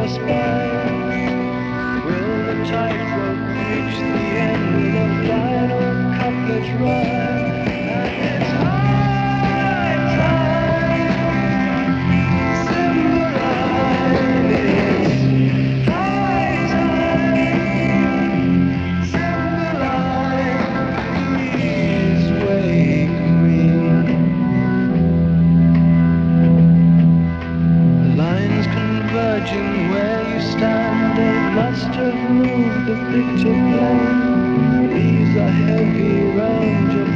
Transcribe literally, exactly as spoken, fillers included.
your spine. Will the tightrope reach the end with a final couplet rhyme? And it's high time, Cymbeline. It's high time, Cymbeline. Please wake me. Lines converging where you stand, they must have moved the picture plane. These are heavy round your